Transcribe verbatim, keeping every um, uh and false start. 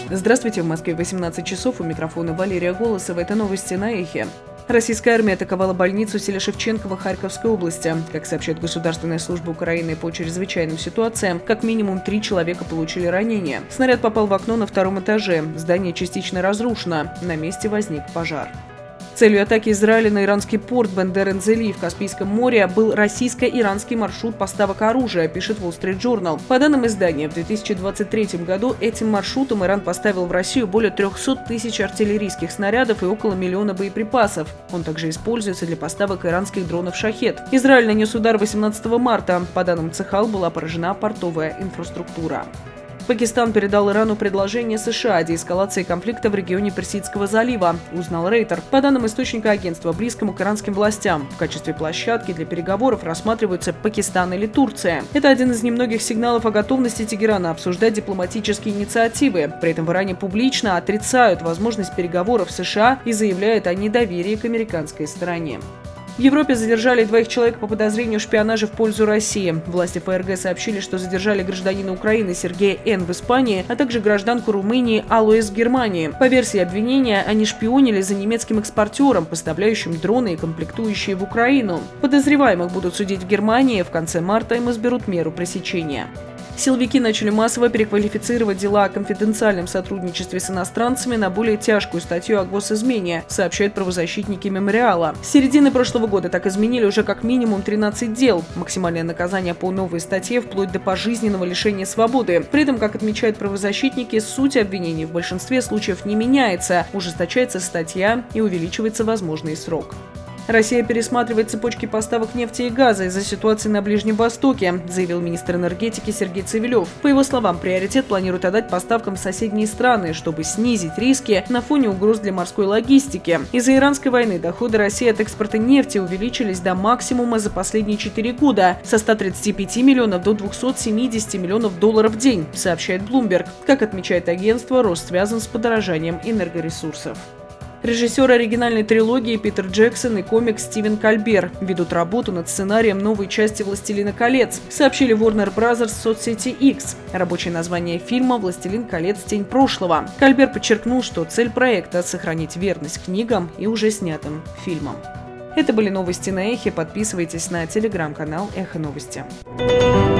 Здравствуйте, в Москве восемнадцать часов, у микрофона Валерия Голосова. Это новости на Эхе. Российская армия атаковала больницу в селе Шевченково Харьковской области. Как сообщает Государственная служба Украины по чрезвычайным ситуациям, как минимум три человека получили ранения. Снаряд попал в окно на втором этаже. Здание частично разрушено. На месте возник пожар. Целью атаки Израиля на иранский порт Бендер-Энзели в Каспийском море был российско-иранский маршрут поставок оружия, пишет Wall Street Journal. По данным издания, в две тысячи двадцать третьем году этим маршрутом Иран поставил в Россию более трехсот тысяч артиллерийских снарядов и около миллиона боеприпасов. Он также используется для поставок иранских дронов «Шахед». Израиль нанес удар восемнадцатого марта. По данным Цехал, была поражена портовая инфраструктура. Пакистан передал Ирану предложение США о деэскалации конфликта в регионе Персидского залива, узнал Рейтер. По данным источника агентства, близкому к иранским властям, в качестве площадки для переговоров рассматриваются Пакистан или Турция. Это один из немногих сигналов о готовности Тегерана обсуждать дипломатические инициативы. При этом в Иране публично отрицают возможность переговоров с США и заявляют о недоверии к американской стороне. В Европе задержали двоих человек по подозрению в шпионаже в пользу России. Власти ФРГ сообщили, что задержали гражданина Украины Сергея Н. в Испании, а также гражданку Румынии Аллу С. в Германии. По версии обвинения, они шпионили за немецким экспортером, поставляющим дроны и комплектующие в Украину. Подозреваемых будут судить в Германии, в конце марта им изберут меру пресечения. Силовики начали массово переквалифицировать дела о конфиденциальном сотрудничестве с иностранцами на более тяжкую статью о госизмене, сообщают правозащитники Мемориала. С середины прошлого года так изменили уже как минимум тринадцать дел. Максимальное наказание по новой статье вплоть до пожизненного лишения свободы. При этом, как отмечают правозащитники, суть обвинений в большинстве случаев не меняется, ужесточается статья и увеличивается возможный срок. Россия пересматривает цепочки поставок нефти и газа из-за ситуации на Ближнем Востоке, заявил министр энергетики Сергей Цивилев. По его словам, приоритет планирует отдать поставкам в соседние страны, чтобы снизить риски на фоне угроз для морской логистики. Из-за иранской войны доходы России от экспорта нефти увеличились до максимума за последние четыре года – со ста тридцати пяти миллионов до двухсот семидесяти миллионов долларов в день, сообщает Bloomberg. Как отмечает агентство, рост связан с подорожанием энергоресурсов. Режиссер оригинальной трилогии Питер Джексон и комик Стивен Кольбер ведут работу над сценарием новой части «Властелина колец», сообщили Warner Bros. В соцсети X. Рабочее название фильма «Властелин колец. Тень прошлого». Кольбер подчеркнул, что цель проекта – сохранить верность книгам и уже снятым фильмам. Это были новости на Эхе. Подписывайтесь на телеграм-канал Эхо Новости.